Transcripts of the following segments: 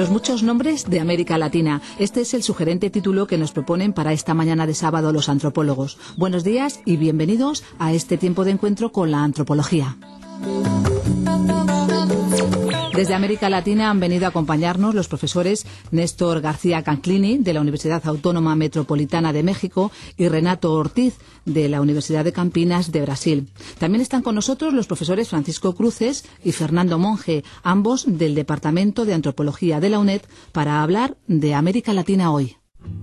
Los muchos nombres de América Latina. Este es el sugerente título que nos proponen para esta mañana de sábado los antropólogos. Buenos días y bienvenidos a este tiempo de encuentro con la antropología. Desde América Latina han venido a acompañarnos los profesores Néstor García Canclini, de la Universidad Autónoma Metropolitana de México, y Renato Ortiz, de la Universidad de Campinas de Brasil. También están con nosotros los profesores Francisco Cruces y Fernando Monge, ambos del Departamento de Antropología de la UNED, para hablar de América Latina hoy.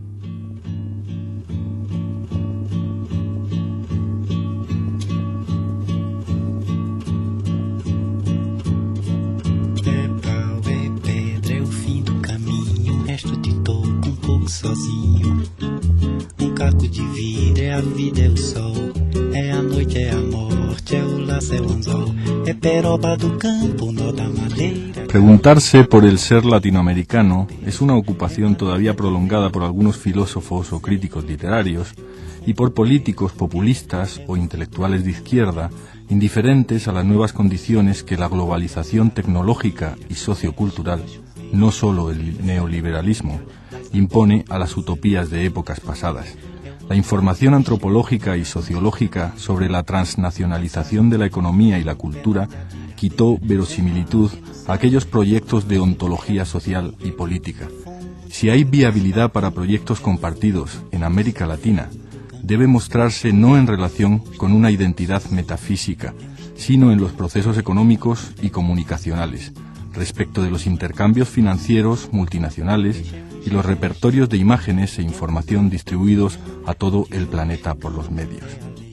Sozinho, caco de vidro, a vida, o sol, a noite, a morte, o laço, o anzol, peroba do campo, nó da madeira. Preguntarse por el ser latinoamericano es una ocupación todavía prolongada por algunos filósofos o críticos literarios y por políticos populistas o intelectuales de izquierda indiferentes a las nuevas condiciones que la globalización tecnológica y sociocultural, no solo el neoliberalismo, impone a las utopías de épocas pasadas. La información antropológica y sociológica sobre la transnacionalización de la economía y la cultura quitó verosimilitud a aquellos proyectos de ontología social y política. Si hay viabilidad para proyectos compartidos en América Latina, debe mostrarse no en relación con una identidad metafísica, sino en los procesos económicos y comunicacionales, respecto de los intercambios financieros multinacionales y los repertorios de imágenes e información distribuidos a todo el planeta por los medios.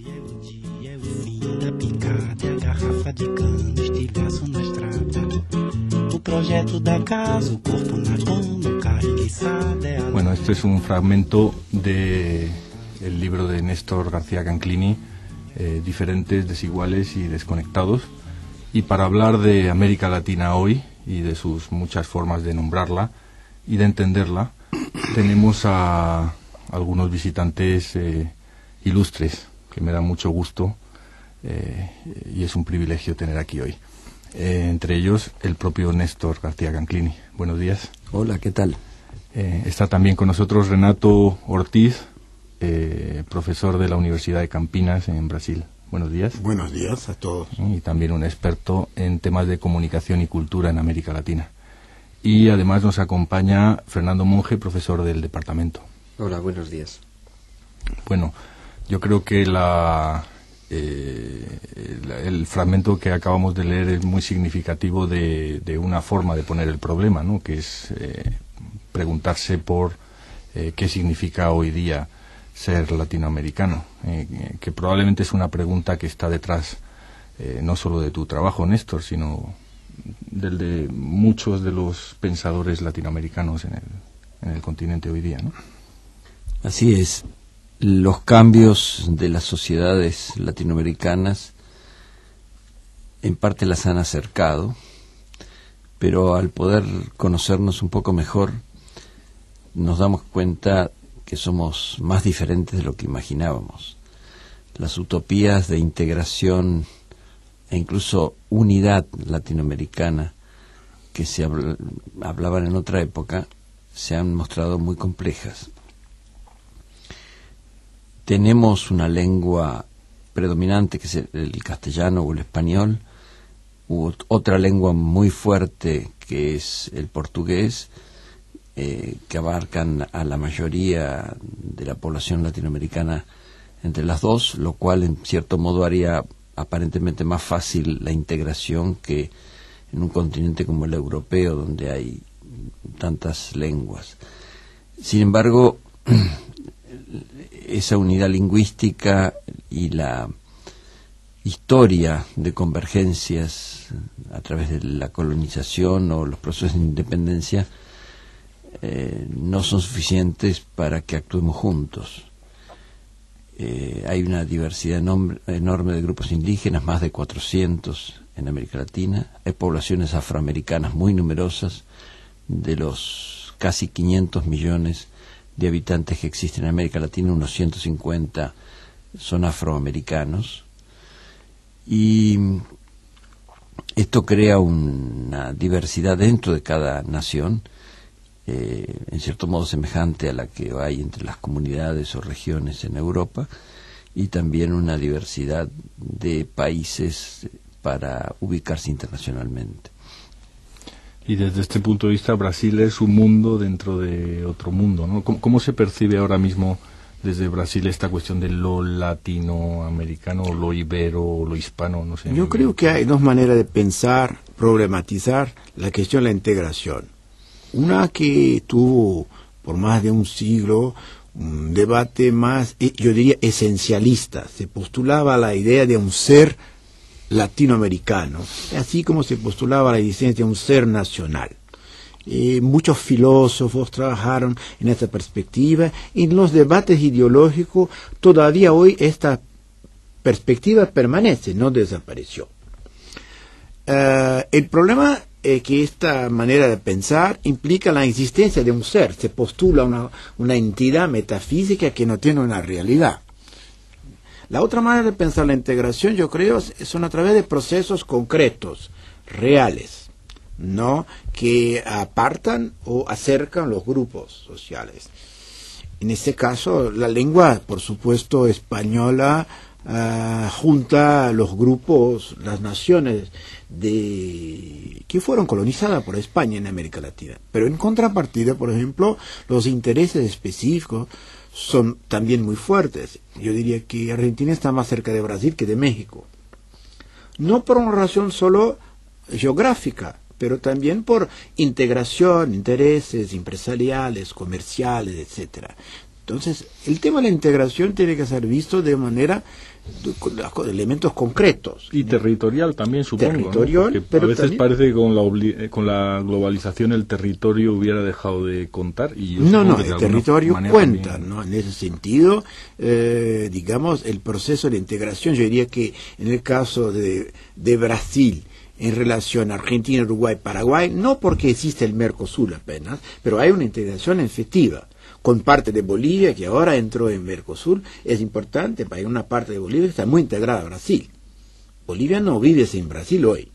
Bueno, este es un fragmento del libro de Néstor García Canclini, Diferentes, Desiguales y Desconectados. Y para hablar de América Latina hoy y de sus muchas formas de nombrarla y de entenderla, tenemos a algunos visitantes ilustres que me da mucho gusto y es un privilegio tener aquí hoy. Entre ellos, el propio Néstor García Canclini. Buenos días. Hola, ¿qué tal? Está también con nosotros Renato Ortiz, profesor de la Universidad de Campinas en Brasil. Buenos días. Buenos días a todos. Y también un experto en temas de comunicación y cultura en América Latina. Y además nos acompaña Fernando Monge, profesor del departamento. Hola, buenos días. Bueno, yo creo que el fragmento que acabamos de leer es muy significativo de una forma de poner el problema, ¿no? Que es preguntarse por qué significa hoy día ser latinoamericano, que probablemente es una pregunta que está detrás no solo de tu trabajo, Néstor, sino del de muchos de los pensadores latinoamericanos en el continente hoy día, ¿no? Así es. Los cambios de las sociedades latinoamericanas en parte las han acercado, pero al poder conocernos un poco mejor nos damos cuenta que somos más diferentes de lo que imaginábamos. Las utopías de integración e incluso unidad latinoamericana que se hablaban en otra época se han mostrado muy complejas. Tenemos una lengua predominante que es el castellano o el español, otra lengua muy fuerte que es el portugués, que abarcan a la mayoría de la población latinoamericana entre las dos, lo cual en cierto modo haría aparentemente más fácil la integración que en un continente como el europeo, donde hay tantas lenguas. Sin embargo, esa unidad lingüística y la historia de convergencias a través de la colonización o los procesos de independencia no son suficientes para que actuemos juntos. Hay una diversidad enorme de grupos indígenas, más de 400 en América Latina. Hay poblaciones afroamericanas muy numerosas. De los casi 500 millones de habitantes que existen en América Latina, unos 150 son afroamericanos. Y esto crea una diversidad dentro de cada nación en cierto modo semejante a la que hay entre las comunidades o regiones en Europa, y también una diversidad de países para ubicarse internacionalmente. Y desde este punto de vista, Brasil es un mundo dentro de otro mundo, ¿no? ¿Cómo se percibe ahora mismo desde Brasil esta cuestión de lo latinoamericano, lo ibero, lo hispano? No sé. Yo creo que hay dos maneras de pensar, problematizar la cuestión de la integración. Una que tuvo por más de un siglo un debate más, yo diría, esencialista. Se postulaba la idea de un ser latinoamericano, así como se postulaba la existencia de un ser nacional. Muchos filósofos trabajaron en esta perspectiva. En los debates ideológicos todavía hoy esta perspectiva permanece, no desapareció. El problema es que esta manera de pensar implica la existencia de un ser. Se postula una entidad metafísica que no tiene una realidad. La otra manera de pensar la integración, yo creo, son a través de procesos concretos, reales, ¿no? Que apartan o acercan los grupos sociales. En este caso, la lengua, por supuesto, española, junta los grupos, las naciones que fueron colonizadas por España en América Latina. Pero en contrapartida, por ejemplo, los intereses específicos son también muy fuertes. Yo diría que Argentina está más cerca de Brasil que de México. No por una razón solo geográfica, pero también por integración, intereses empresariales, comerciales, etcétera. Entonces, el tema de la integración tiene que ser visto de manera con elementos concretos. Y territorial también, supongo. Territorial, ¿no? pero a veces también parece que con la globalización el territorio hubiera dejado de contar. Y no, el territorio cuenta, también, ¿no? En ese sentido, digamos, el proceso de integración, yo diría que en el caso de Brasil, en relación a Argentina, Uruguay, Paraguay, no porque existe el Mercosur apenas, pero hay una integración efectiva. Con parte de Bolivia, que ahora entró en Mercosur, es importante, hay una parte de Bolivia que está muy integrada a Brasil. Bolivia no vive sin Brasil hoy.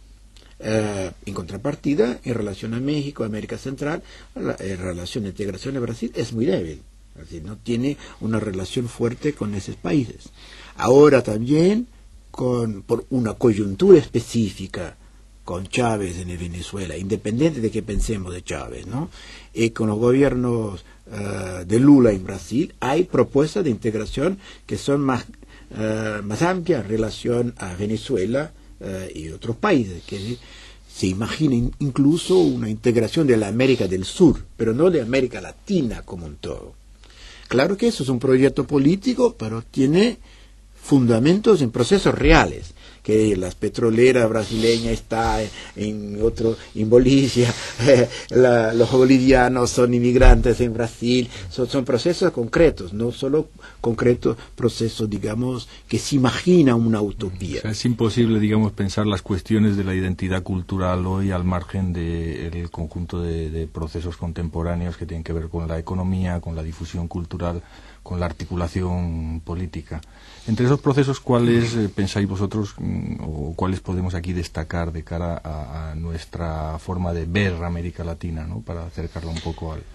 En contrapartida, en relación a México, América Central, la relación de integración de Brasil es muy débil. Brasil no tiene una relación fuerte con esos países. Ahora también, por una coyuntura específica, con Chávez en Venezuela, independiente de que pensemos de Chávez, ¿no? Con los gobiernos de Lula en Brasil, hay propuestas de integración que son más amplias en relación a Venezuela y otros países, que se imaginen incluso una integración de la América del Sur, pero no de América Latina como un todo. Claro que eso es un proyecto político, pero tiene fundamentos en procesos reales, que las petroleras brasileñas están en Bolivia, los bolivianos son inmigrantes en Brasil, son procesos concretos, no solo concretos procesos, digamos, que se imagina una utopía. O sea, es imposible, digamos, pensar las cuestiones de la identidad cultural hoy al margen del conjunto de procesos contemporáneos que tienen que ver con la economía, con la difusión cultural, con la articulación política. Entre esos procesos, ¿cuáles pensáis vosotros o cuáles podemos aquí destacar de cara a nuestra forma de ver América Latina, ¿no? Para acercarla un poco al...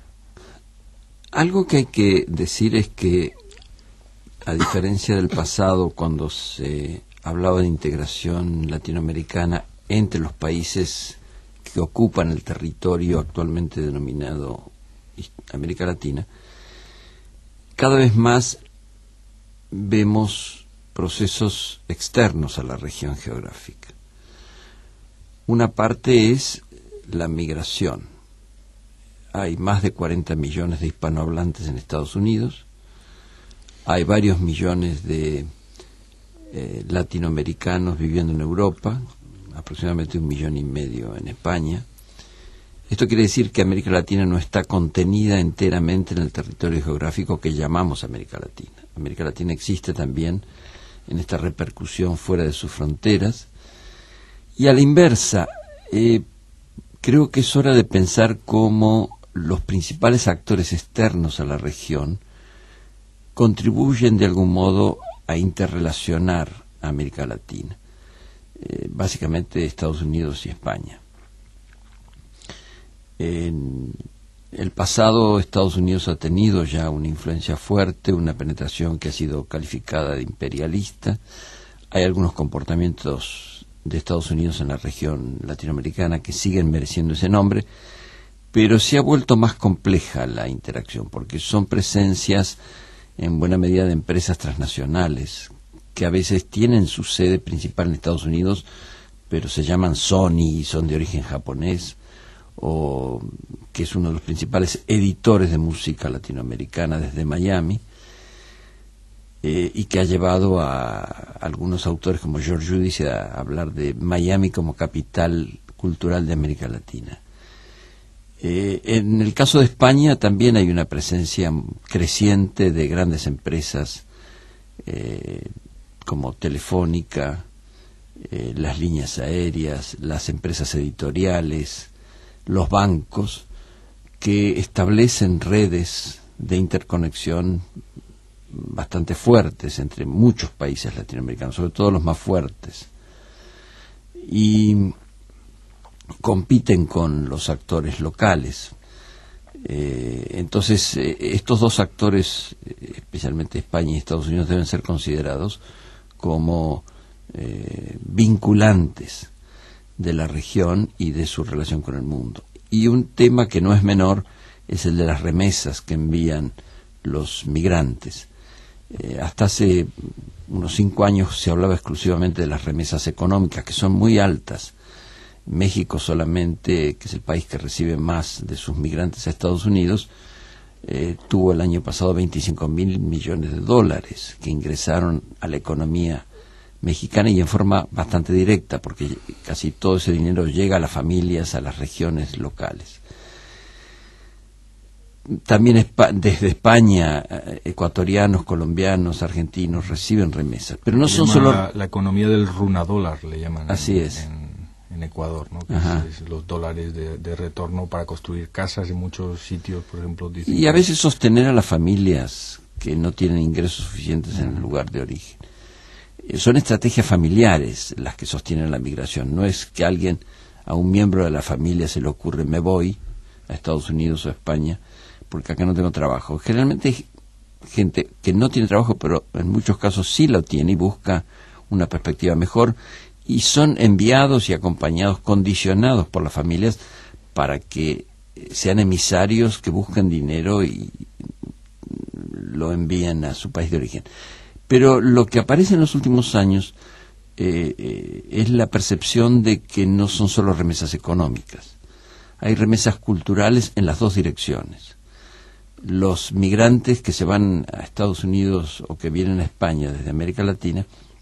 Algo que hay que decir es que, a diferencia del pasado, cuando se hablaba de integración latinoamericana entre los países que ocupan el territorio actualmente denominado América Latina, cada vez más vemos procesos externos a la región geográfica. Una parte es la migración. Hay más de 40 millones de hispanohablantes en Estados Unidos, hay varios millones de latinoamericanos viviendo en Europa, aproximadamente 1,5 millones en España. Esto quiere decir que América Latina no está contenida enteramente en el territorio geográfico que llamamos América Latina. América Latina existe también en esta repercusión fuera de sus fronteras. Y a la inversa, creo que es hora de pensar cómo los principales actores externos a la región contribuyen de algún modo a interrelacionar a América Latina, básicamente Estados Unidos y España. En el pasado, Estados Unidos ha tenido ya una influencia fuerte, una penetración que ha sido calificada de imperialista. Hay algunos comportamientos de Estados Unidos en la región latinoamericana que siguen mereciendo ese nombre, pero se ha vuelto más compleja la interacción, porque son presencias en buena medida de empresas transnacionales, que a veces tienen su sede principal en Estados Unidos, pero se llaman Sony y son de origen japonés, o que es uno de los principales editores de música latinoamericana desde Miami, y que ha llevado a algunos autores como George Giudice a hablar de Miami como capital cultural de América Latina. En el caso de España también hay una presencia creciente de grandes empresas como Telefónica, las líneas aéreas, las empresas editoriales, los bancos, que establecen redes de interconexión bastante fuertes entre muchos países latinoamericanos, sobre todo los más fuertes, y compiten con los actores locales. Entonces, estos dos actores, especialmente España y Estados Unidos, deben ser considerados como vinculantes de la región y de su relación con el mundo. Y un tema que no es menor es el de las remesas que envían los migrantes. Hasta hace unos 5 años se hablaba exclusivamente de las remesas económicas, que son muy altas. México solamente, que es el país que recibe más de sus migrantes a Estados Unidos, tuvo el año pasado 25.000 millones de dólares que ingresaron a la economía mexicana, y en forma bastante directa, porque casi todo ese dinero llega a las familias, a las regiones locales. También desde España, ecuatorianos, colombianos, argentinos reciben remesas, pero no son solo la economía del runadólar, le llaman. Así es. En Ecuador, ¿no? Que es los dólares de retorno para construir casas en muchos sitios, por ejemplo. Y a veces sostener a las familias que no tienen ingresos suficientes en el lugar de origen. Son estrategias familiares las que sostienen la migración. No es que a un miembro de la familia se le ocurre: me voy a Estados Unidos o a España porque acá no tengo trabajo. Generalmente hay gente que no tiene trabajo, pero en muchos casos sí lo tiene y busca una perspectiva mejor, y son enviados y acompañados, condicionados por las familias para que sean emisarios que busquen dinero y lo envíen a su país de origen. Pero lo que aparece en los últimos años es la percepción de que no son solo remesas económicas. Hay remesas culturales en las dos direcciones. Los migrantes que se van a Estados Unidos o que vienen a España desde América Latina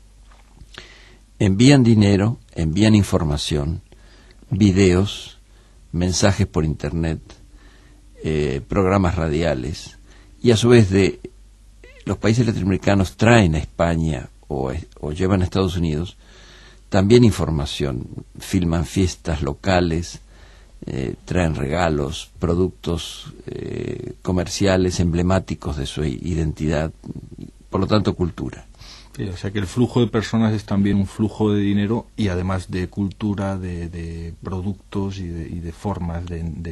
envían dinero, envían información, videos, mensajes por internet, programas radiales, y a su vez de los países latinoamericanos traen a España o llevan a Estados Unidos también información, filman fiestas locales, traen regalos, productos comerciales emblemáticos de su identidad, por lo tanto cultura. Sí, o sea que el flujo de personas es también un flujo de dinero y además de cultura, de productos y de formas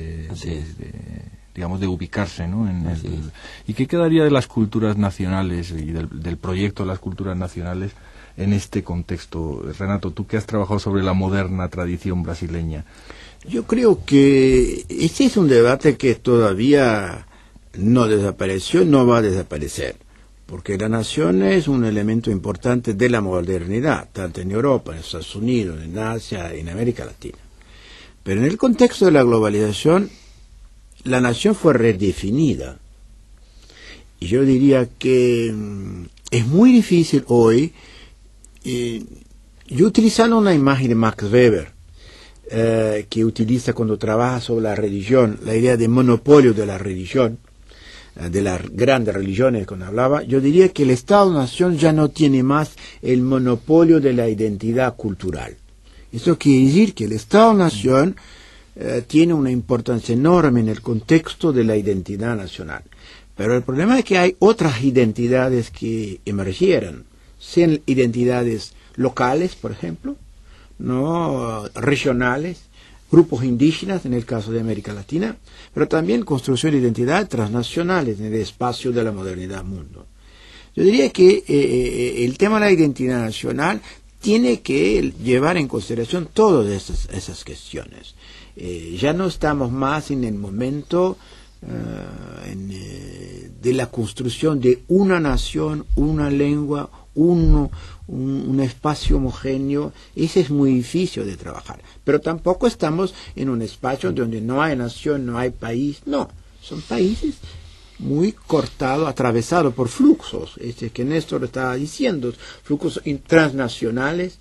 digamos, de ubicarse, ¿no? ¿Y qué quedaría de las culturas nacionales y del proyecto de las culturas nacionales en este contexto? Renato, tú que has trabajado sobre la moderna tradición brasileña. Yo creo que este es un debate que todavía no desapareció, no va a desaparecer, porque la nación es un elemento importante de la modernidad, tanto en Europa, en Estados Unidos, en Asia, en América Latina. Pero en el contexto de la globalización, la nación fue redefinida. Y yo diría que es muy difícil hoy, yo utilizando una imagen de Max Weber, que utiliza cuando trabaja sobre la religión, la idea de monopolio de la religión, de las grandes religiones cuando hablaba, yo diría que el Estado-Nación ya no tiene más el monopolio de la identidad cultural. Eso quiere decir que el Estado-Nación tiene una importancia enorme en el contexto de la identidad nacional. Pero el problema es que hay otras identidades que emergieron, sean identidades locales, por ejemplo, no regionales, grupos indígenas en el caso de América Latina, pero también construcción de identidades transnacionales en el espacio de la modernidad mundo. Yo diría que el tema de la identidad nacional tiene que llevar en consideración todas esas cuestiones. Ya no estamos más en el momento de la construcción de una nación, una lengua, un espacio homogéneo. Ese es muy difícil de trabajar, pero tampoco estamos en un espacio donde no hay nación, no hay país. No, son países muy cortados, atravesados por fluxos, que Néstor estaba diciendo, flujos transnacionales,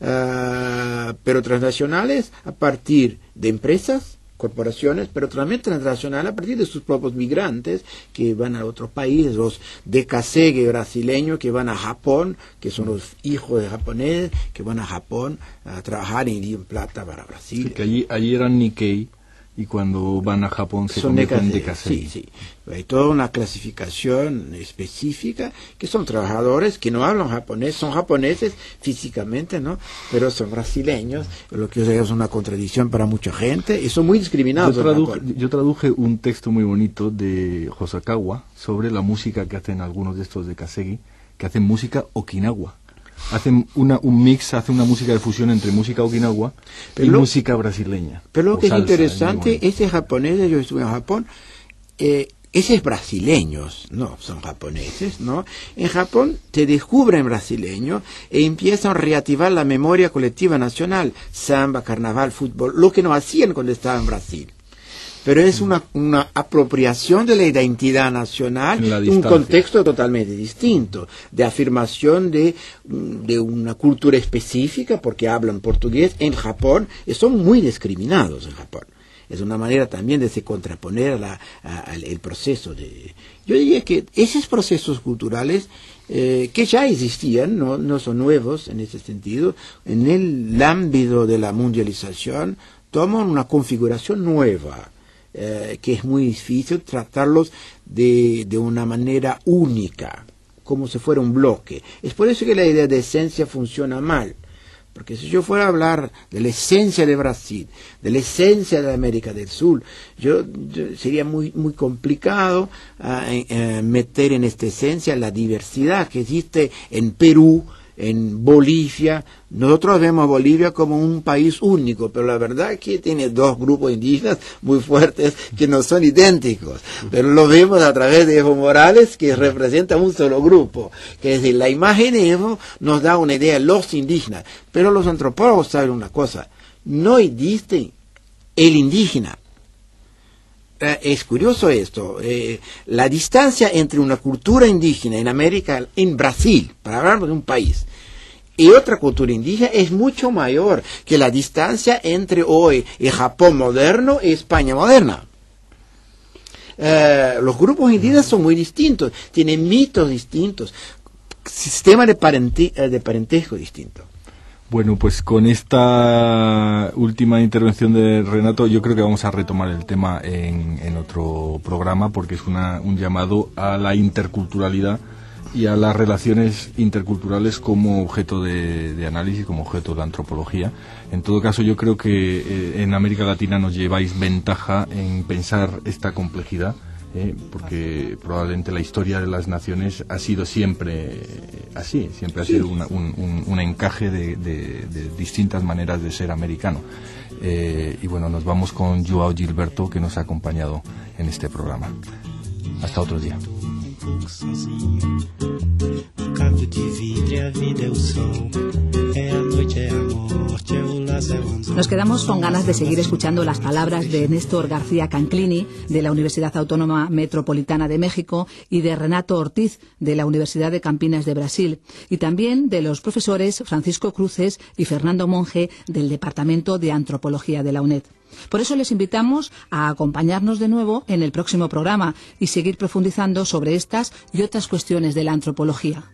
pero transnacionales a partir de empresas, corporaciones, pero también transnacional a partir de sus propios migrantes que van a otros países, los decasegue brasileños que van a Japón, que son los hijos de japoneses que van a Japón a trabajar en Río Plata para Brasil. Sí, que allí eran Nikkei y cuando van a Japón se convierten en decasegue. Sí. Hay toda una clasificación específica que son trabajadores que no hablan japonés, son japoneses físicamente, ¿no? Pero son brasileños, lo que es una contradicción para mucha gente y son muy discriminados. Yo traduje un texto muy bonito de Hosokawa sobre la música que hacen algunos de estos decasegue, que hacen música okinawa. Hacen un mix, hacen una música de fusión entre música okinawa y música brasileña. Pero lo que es interesante, ese japonés, yo estuve en Japón, esos brasileños, no, son japoneses, ¿no? En Japón te descubren brasileños e empiezan a reactivar la memoria colectiva nacional, samba, carnaval, fútbol, lo que no hacían cuando estaban en Brasil. Pero es una apropiación de la identidad nacional en un contexto totalmente distinto, de afirmación de una cultura específica, porque hablan portugués en Japón, y son muy discriminados en Japón. Es una manera también de se contraponer el proceso de... Yo diría que esos procesos culturales que ya existían, no son nuevos en ese sentido, en el ámbito de la mundialización, toman una configuración nueva. Que es muy difícil tratarlos de una manera única, como si fuera un bloque. Es por eso que la idea de esencia funciona mal, porque si yo fuera a hablar de la esencia de Brasil, de la esencia de América del Sur, sería muy complicado meter en esta esencia la diversidad que existe en Perú, en Bolivia. Nosotros vemos a Bolivia como un país único, pero la verdad es que tiene dos grupos indígenas muy fuertes que no son idénticos, pero lo vemos a través de Evo Morales, que representa un solo grupo, que es decir, la imagen de Evo nos da una idea de los indígenas, pero los antropólogos saben una cosa, no existe el indígena. Es curioso esto, la distancia entre una cultura indígena en América, en Brasil, para hablar de un país, y otra cultura indígena es mucho mayor que la distancia entre hoy el Japón moderno y España moderna. Los grupos indígenas son muy distintos, tienen mitos distintos, sistema de parentesco distinto. Bueno, pues con esta última intervención de Renato yo creo que vamos a retomar el tema en otro programa, porque es un llamado a la interculturalidad y a las relaciones interculturales como objeto de análisis, como objeto de antropología. En todo caso, yo creo que en América Latina nos lleváis ventaja en pensar esta complejidad, porque probablemente la historia de las naciones ha sido siempre así, siempre ha sido un encaje de distintas maneras de ser americano. Y bueno, nos vamos con João Gilberto, que nos ha acompañado en este programa. Hasta otro día. Nos quedamos con ganas de seguir escuchando las palabras de Néstor García Canclini, de la Universidad Autónoma Metropolitana de México, y de Renato Ortiz, de la Universidad de Campinas de Brasil, y también de los profesores Francisco Cruces y Fernando Monge, del Departamento de Antropología de la UNED. Por eso les invitamos a acompañarnos de nuevo en el próximo programa y seguir profundizando sobre estas y otras cuestiones de la antropología.